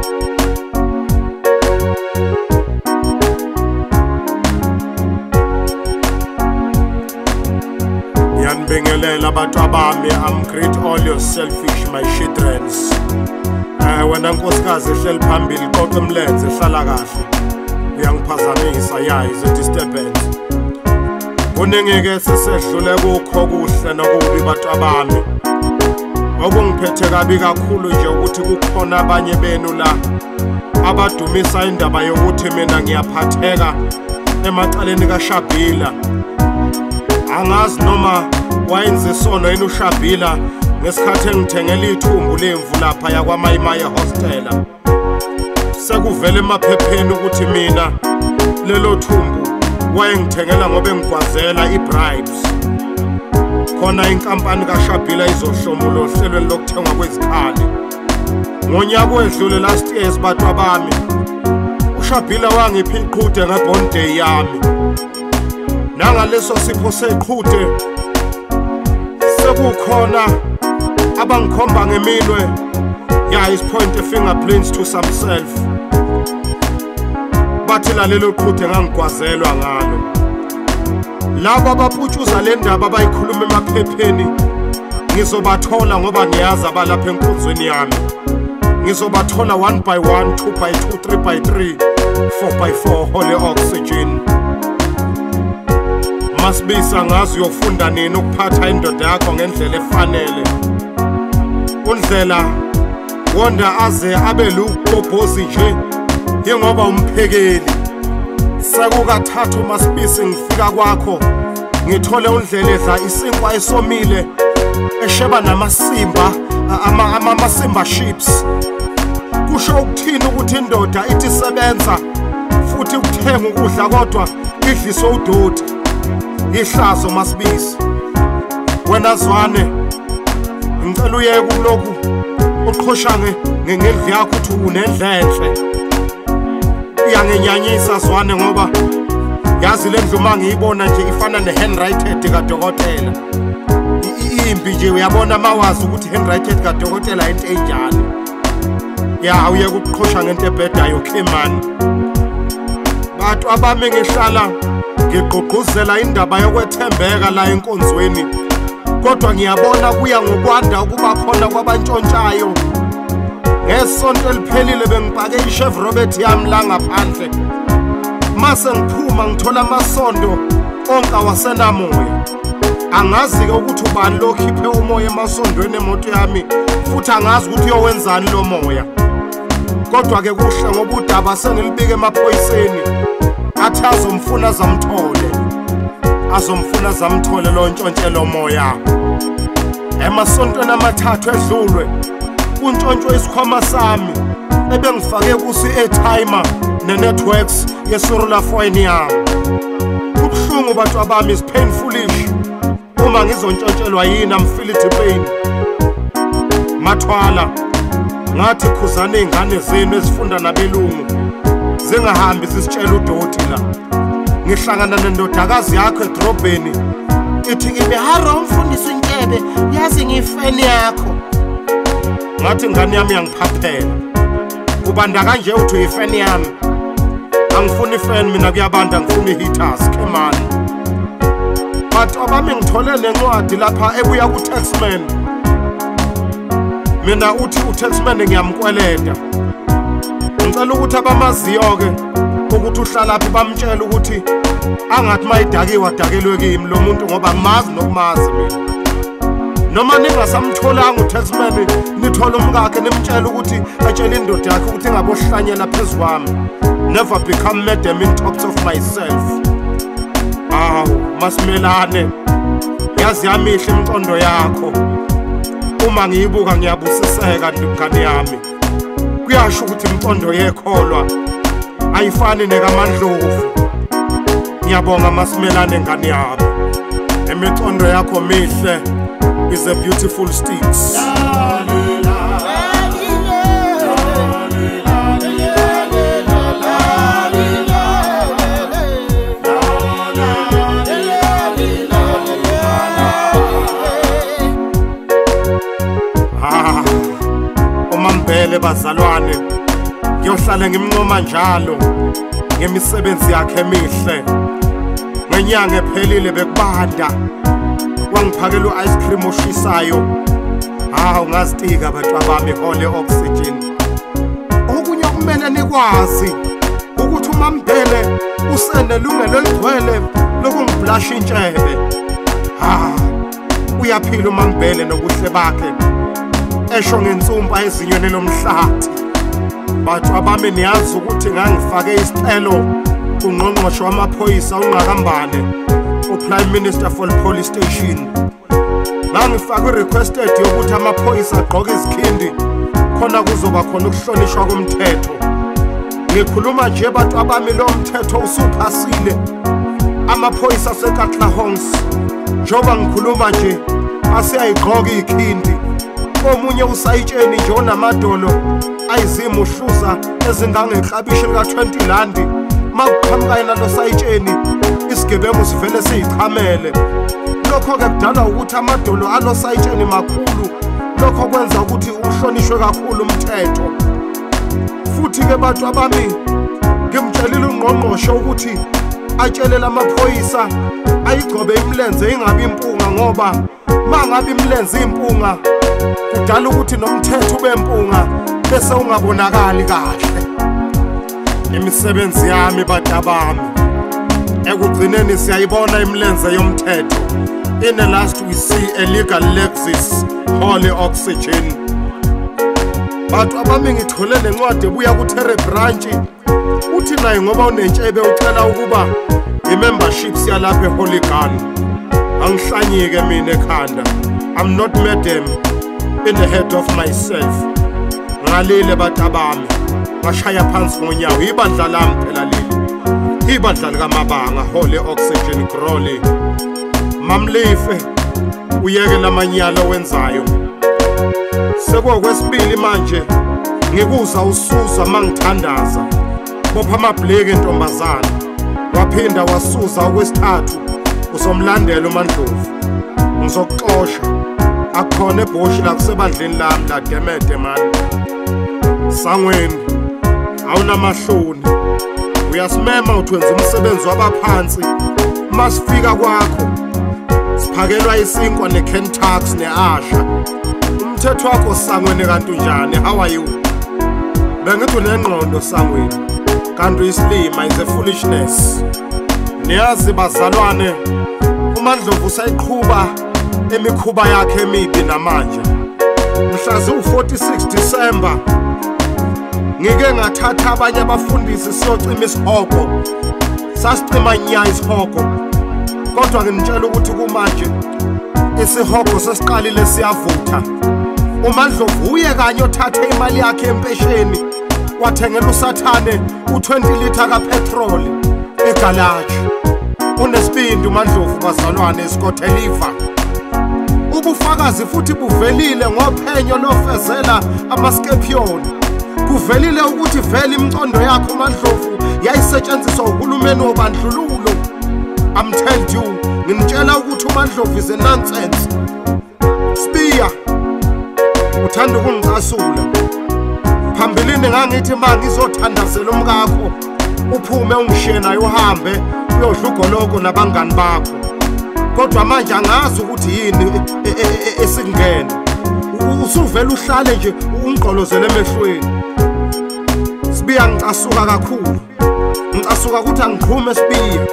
Ngiyanibingelela abantu abami. I'm great all your selfish my shitrens. Wena nkosikazi ehleli phambili qoqa emlenze ehlala kahle. Uyangiphazamisa is a disturbance. Kuningeke sesedlule kukho kuhle nokubi bantu abami. Okungiphethe kabi kakhulu nje ukuthi kukhona abanye benu la abadumisa indaba yokuthi mina ngiyaphatheka emacaleni kaShabhila. Angazi noma wayenza isono yini uShabhila ngesikhathi engithengela ithumbu lemvu lapha yakwaMayimaye hostela. Sekuvele emaphepheni ukuthi mina lelo thumbu wayengithengela ngoba engigwazela ibribes. Khona inkampani kaShabhila izohlomula ohlelweni lokuthengwa kwezikhali. Ngonyaka wedlule last year bantu abami, uShabhila wangipha iqhude ngebond day yami. Nangaleso sipho seqhude sekukhona abangikhomba ngeminwe. Is point the fingerprints to self. Bathi lalelo qhude ngangigwazelwa ngalo. Labo abaputshuza le ndaba abayikhuluma emaphepheni ngizobathola ngoba ngiyazi abalapha enkundleni yami. Ngizobathola 1 by 1, 2 by 2, 3 by 3, 4 by 4 holy oxygen. Masibisa ngazi uyofunda nini ukuphatha indoda yakho ngendlela efanele. Undlela wonda aze abe lubhobhozi nje yengoba umphekeli. Sekukathathu Masibisi ngifika kwakho ngithole undlela edla isinkwa esomile esheba namasimba amasimba chips. Kusho ukuthini ukuthi indoda ithi sebenza futhi ukuthenga ukudla kodwa idliswe udoti. Ihlazo Masibisi. Wena Zwane ngicela uyeke kulokhu uqhoshange ngendlu yakho ukuthi unendle enhle. Uyangenyanyisa Zwane ngoba yazi le ndlu mangiyibona nje ifana nehandwrited kaDokotela. Imbi nje uyabona mawazi ukuthi handwrited kaDokotela into enjani. Uyeke ukuqhosha ngento ebhedayo Khemani. Bantu abami ngihlala ngigqugquzela indaba yokwethembeka la enkonzweni. Kodwa ngiyabona kuya ngokwanda ukuba khona kwabantshontshayo. Ngesonto eliphelile bengipake iChef Robert yami la ngaphandle. Mase ngiphuma ngithola amasondo onke awasenamoya. Angazi ke ukuthi ubani lokhiphe umoya emasondweni emoto yami futhi angazi ukuthi uyowenzani lo moya. Kodwa ke kuhle ngoba udaba sengilibike emaphoyiseni. Athi azomfuna zamthole lo ntshontshelo moya. Emasontweni amathathu edlulwe kuntshontshwe isikhwama sami ebengifake kusi airtime networks yecellular phone yami. Kubuhlungu bantu abami, is painfulish. Uma ngizontshontshelwa yini I'm feel it pain. Mathwala ngathi khuzana izingane zenu ezifunda nabelungu zingahambi zisitshela udoti la. Ngihlangana nendodakazi yakho edrobheni ithi kimi haro umfundisi uNtebe yazi ngifeni yakho. Ngathi ngane yami yangiphaphela. Kubanda kanje uthi uyifeni yami. Angifuni ifeni mina kuyabanda ngifuna iheaters Khemani. But abami ngithole lencwadi lapha ebuya kuTaxman. Mina uthi uTaxman ngiyamkweleta. Ngicela ukuthi abamaziyo ke ukuthi uhlala phi bamtshela ukuthi angathi mayidakiwe adakelwe kimi lo muntu ngoba ngimazi nokumazi mina. Noma ningasamtholanga uTaxman nithola umkakhe nimtshela ukuthi atshela indoda yakhe ukuthi ngabohlanyela phezukwami. Never become madam in tops of myself. Masimelane. Yazi yamihle imcondo yakho. Uma ngiyibuka ngiyabusiseka ngane yami. Kuyasho ukuthi imcondo yekholwa ayifani nekaMandlovu. Ngiyabonga Masimelane ngane yami. Imicondo yakho mihle is a beautiful sticks. Umambele bazalwane ngiyohlala ngimnqoma njalo ngemisebenzi yakhe emihle. Ngenyanga ephelile bekubanda wangiphakela u-ice cream oshisayo. Hawu ngazitika bantwabami Holy Oxygen. Okunye kumele nikwazi ukuthi uMaMbhele usenelungelo eligcwele lokungiblasha intshebe. Uyaphila uMaMbhele nobuhle bakhe esho ngensumpa ezinyweni lomhlathi. Bantwabami niyazi ukuthi ngangifake isicelo kuNgqongqoshe wamaphoyisa uNgqakambane uPrime Minister for the Police Station. Ngangifake i-requested yokuthi amaphoyisa agqoke izikhindi khona kuzoba khona ukuhlonishwa komthetho. Ngikhuluma nje bantwabami lo mthetho usuphasile amaphoyisa aseKatlehong. Njoba ngikhuluma nje asiyayigqoka izikhindi. Omunye usayitsheni nje onamadolo ayizima uhluza ezingangeklabishi lika-20 rand. Makuqhamukayo nalo sayitsheni isigebengu sivele siyichamele. Lokho-ke kudala ukuthi amadolo alo sayitsheni makhulu. Lokho kwenza ukuthi uhlonishwe kakhulu umthetho. Futhi-ke bantwabami ngimtshelile uNgqongqoshe ukuthi atshelele amaphoyisa ayigcobe imilenze ingabi impunga, ngoba mangabe imilenze impunga kudala ukuthi nomthetho ube impunga bese ungabonakali kahle. Imisebenzi yami badabami ekugcineni siyayibona imilenze yomthetho. In the last we see a legal Lexus Holy Oxygen. Bantwabami ngithole nencwadi ebuya kuTerry Branch uthi naye ngoba unentshebe ucela ukuba i-membership siyalapha eHoly Gun. Angihlanyike mina ekhanda. I'm not madam in the head of myself. Ngalile batabami ngashaya phansi ngonyawo. Ibandla lami phela leli. Ibandla likaMabanga Holy Oxygen Crawley. Mamlife uyeke lamanyala wenzayo. Sekukwesibili manje ngikuza usuza mangithandaza. Bopha amabhleki entombazana. Waphinda wasuza okwesithathu usomlandela uMandlovu. Ngizokuxosha akukhona ebhoshi la kusebandleni lami la Demede man. Sangweni awunamahloni. Uyasimema uthi wenza umsebenzi wabaphansi. Masifika kwakho siphakelwa isinkwa neKentucky neAsha. Umthetho wakho Sangweni kanti unjani? How are you? Bengithi unengqondo Sangweni. Kanti isilima is a foolishness. Niyazi bazalwane uMandlovu usayiqhubha emikhuba yakhe emibi namanje. Mhla zi-46 December ngike ngathatha abanye abafundisi siyocima isihogo. Sasicima nya isihogo. Kodwa nginitshela ukuthi kumanje isihogo sesiqalile siyavutha. uMandlovu uye kanye othathe imali yakhe empesheni wathengela uSathane u20 litha kapetrol egalaji. Unesibindi uMandlovu bazalwane eScotteliva. Ubufakazi futhi buvelile ngophenyo lofezela amaskepion. Kuvelile ukuthi vele imcondo yakhe uMandlovu yayisetshenziswa uhulumeni wobandlululo. I'm telling you, nginitshela ukuthi uMandlovu is a nonsense. Sibiya uthanda ukungicasula. Phambilini ngangithi mangizothandazela umkakho uphume ungishiye naye uhambe uyodla ugoloko nabangani bakho. Kodwa manje angazi ukuthi yini esingene. Usuvela uhlale nje ungqolozele emehlweni. Sibiya ngicasuka kakhulu. Ngicasuka ukuthi angiqhume Sibiya.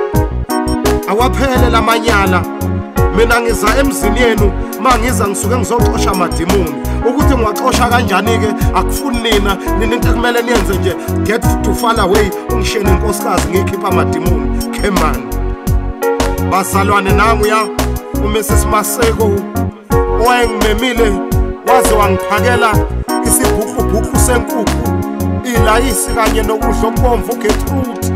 Awaphele lamanyala. Mina ngiza emzini yenu mangiza ngisuke ngizoxosha amadimoni. Ukuthi ngiwaxosha kanjani ke akufuni nina into ekumele niyenze nje get to fall away ungishiye nenkosikazi ngikhipha amadimoni. Khemani bazalwane nangu ya uMrs Maseko owayengimemile waze wangiphakela isibhuku senkukhu ilayisi kanye nokudla okubomvu uGetrude.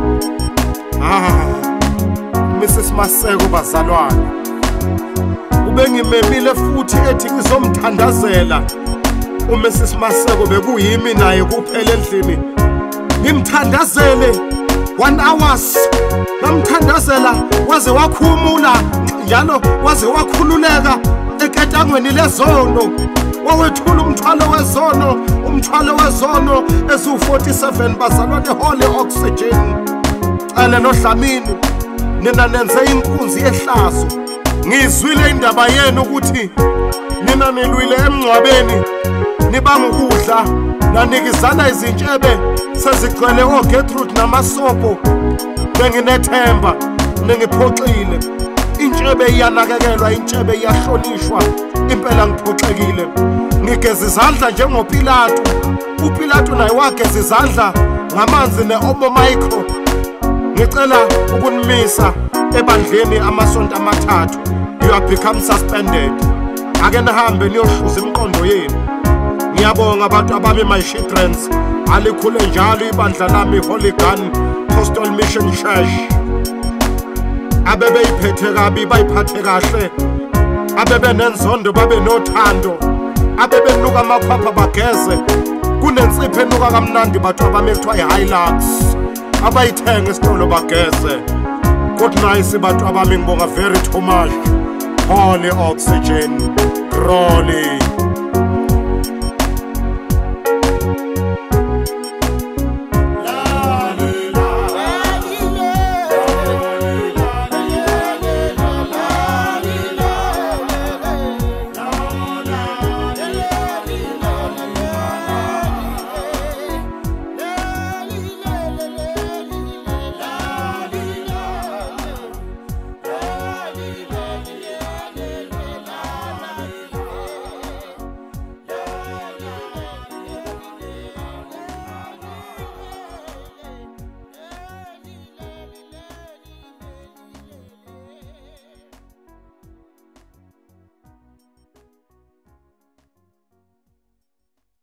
Mrs Maseko bazalwane ubengimemile futhi ethi ngizomthandazela. uMrs Maseko bekuyimi naye kuphela endlini ngimthandazele 1 hours. Ngamthandazela waze wakhumula njalo waze wakhululeka eketangweni lezono. wawethula umthwalo wezono, umthwalo wezono ezu-47 bazalwa ne-Holy Oxygen. Cele noDlamini, nina nenze inkunzi yehlazo. Ngizwile indaba yenu ukuthi nina nilwile emngcwabeni, nibanga ukudla, nanikizana izintshebe sezigcwele oGertrude namasopo. Benginethemba, ningiphoxile. Intshebe iyanakekelwa, intshebe iyahlonishwa. Impela ngiphoxekile. Ngigeza izandla njengoPilato. uPilato naye wageza izandla ngamanzi ne-Omo Micro. Ngicela ukunimisa ebandleni amasonto amathathu. You have become suspended. Ake nihambe niyohluza imiqondo yenu. Ngiyabonga abantu abami my childrens. Alikhule njalo ibandla lami Holy Gun Postal Mission Church. Abebe iphethe kabi bayiphathe kahle. Abebe nenzondo babe nothando. Abebe nuka amakhwapha bageze. Kunensipho enuka kamnandi bathu abami ekuthiwa i-Hilux. Abayithenga esitolo bageze. Good nice bathu abami ngibonga very too much. Holy Oxygen, Crowley.